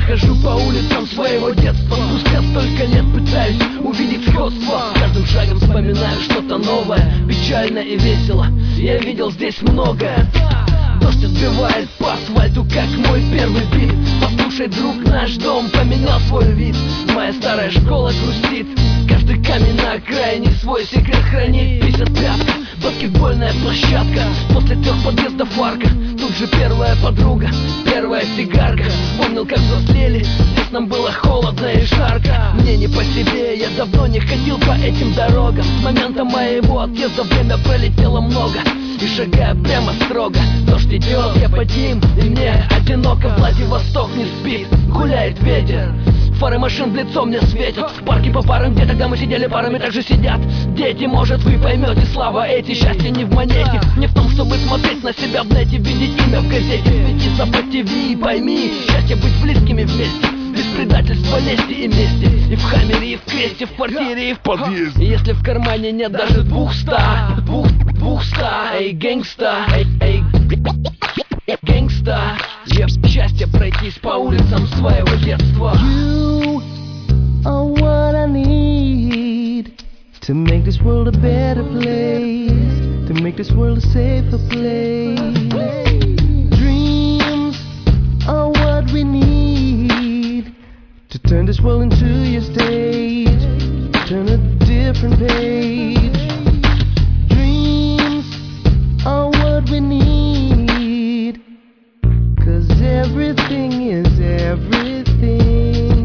хожу по улицам своего детства. Спустя столько лет пытаюсь увидеть сходство. С каждым шагом вспоминаю что-то новое. Печально и весело, я видел здесь многое. Дождь отбивает по асфальту, как мой первый бит. Послушай, друг, наш дом поменял свой вид. Моя старая школа грустит, каждый камень на окраине свой секрет хранит. 55-ка, баскетбольная площадка, после 3 подъездов арка. Тут же первая подруга, первая сигарка. Вспомнил, как взрослели, здесь нам было холодно и жарко. Мне не по себе, я давно не ходил по этим дорогам. С момента моего отъезда время пролетело много. И шагая прямо строго, дождь идет, я под ним, и мне одиноко. Владивосток не спит, гуляет ветер. Фары машин в лицо мне светят. В парке по парам, где тогда мы сидели парами, так же сидят дети. Может, вы поймете, слава эти. Счастье не в монете, не в том, чтобы смотреть на себя в нете, видеть имя в газете, светиться по ТВ. И пойми, счастье быть близкими вместе, без предательства, лести и мести. И в хаммере, и в кресте, в квартире, и в подъезде. И если в кармане нет даже 200, эй, гэнгста, эй, гэнгста. Счастье пройтись по улицам своего детства. You are what I need to make this world a better place, to make this world a safer place. Dreams are what we need to turn this world into your stage, turn a different page. Dreams are what we need, 'cause everything is everything.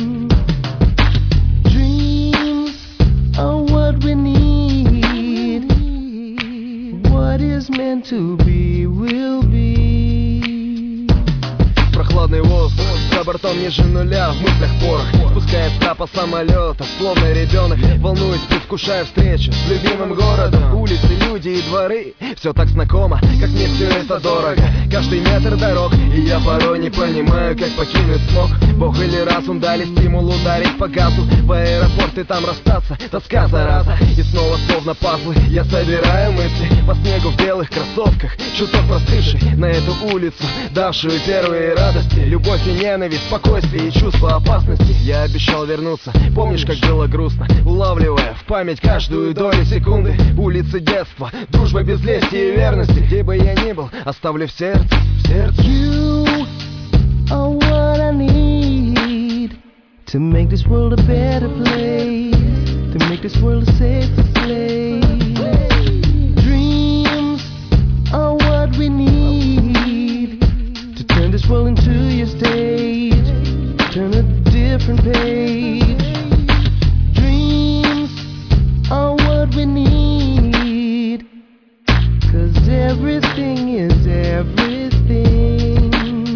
Dreams are what we need. What is meant to be will be. Прохладный воздух, за бортом ниже нуля, в мыслях порох. Спускаясь с трапа самолета, словно ребенок, волнуюсь, предвкушая встречу с любимым городом. Улицы, люди и дворы, все так знакомо, как мне все это дорого. Каждый метр дорог, и я порой не понимаю, как покинуть смог. Бог или разум дали стимул ударить по газу. В аэропорт и там расстаться, тоска зараза. И снова словно пазлы, я собираю мысли по снегу в белых кроссовках, чуток простывший на эту улицу, давшую первые радости. Любовь и ненависть, спокойствие и чувство опасности. Я обещал вернуться, помнишь, как было грустно, улавливая в память каждую долю секунды. Улицы детства, дружба без лести и верности. Где бы я ни был, оставлю в сердце, в сердце. You are what I need to make this world a better place, to make this world a safer place. Dreams are what we need to turn this world into your stage, turn a different page. Dreams are what we need, 'cause everything is everything.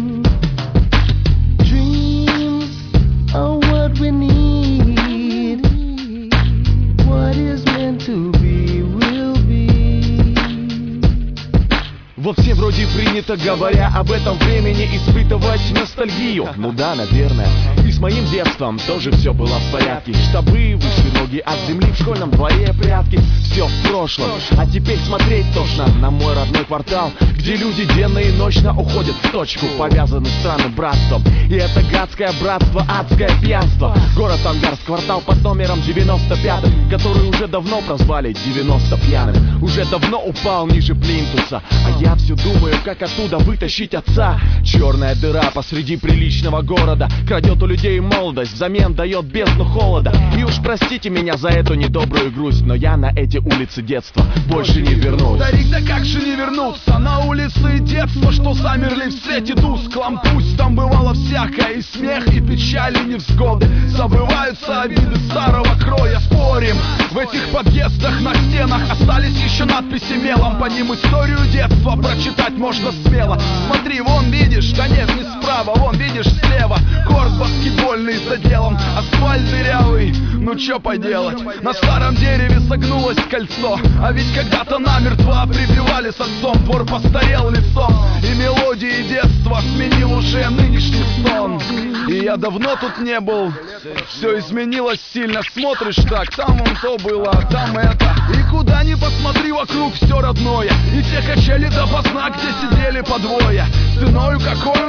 Dreams are what we need. What is meant to be will be. Вот всем вроде принято, говоря об этом времени, испытывать ностальгию. Ну да, наверное. И с моим детством тоже все было в порядке. Штабы, выше ноги от земли, в школьном дворе прятки. Все в прошлом, а теперь смотреть тошно на мой родной квартал, где люди денно и ночно уходят в точку, повязаны странным братством. И это гадское братство, адское пьянство. Город Ангарск, квартал под номером 95, который уже давно прозвали 90 пьяным. Уже давно упал ниже плинтуса, а я все думаю, как оттуда вытащить отца. Черная дыра посреди приличного города крадет у людей молодость, взамен дает бездну холода. И уж простите меня за эту недобрую грусть, но я на эти улицы детства больше не вернусь. Старик, да как же не вернуться на улицы детства, что замерли в свете тусклом? Пусть там бывало всякое, и смех, и печаль, и невзгоды. Забываются обиды старого кроя. Спорим, в этих подъездах на стенах остались еще надписи мелом. По ним историю детства прочитать можно смело. Смотри, вон видишь, да нет, не справа, вон видишь слева. Корт баскетбольный за делом, асфальт дырявый, ну чё поделать. На старом дереве согнулось кольцо, а ведь когда-то намертво прибивали с отцом. Двор постарел лицом, и мелодии детства сменил уже нынешний стон. И я давно тут не был, все изменилось сильно. Смотришь так, там вон то было, а там это. И куда ни посмотри, вокруг все родное. И те качели допоздна, где сидели по двое. Ценою какую нам доставалось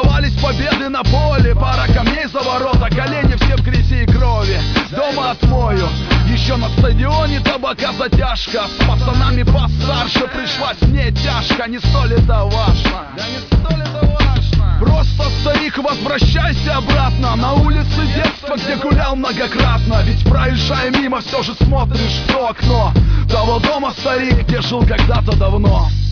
Раздавались победы на поле, пара камней за ворота, колени все в грязи и крови. Дома отмою, еще на стадионе табака затяжка. С пацанами постарше пришлась мне тяжко. Не столь это важно, да не столь это важно. Просто, старик, возвращайся обратно на улицы детства, где гулял многократно. Ведь проезжая мимо, все же смотришь в то окно того дома, старик, где жил когда-то давно.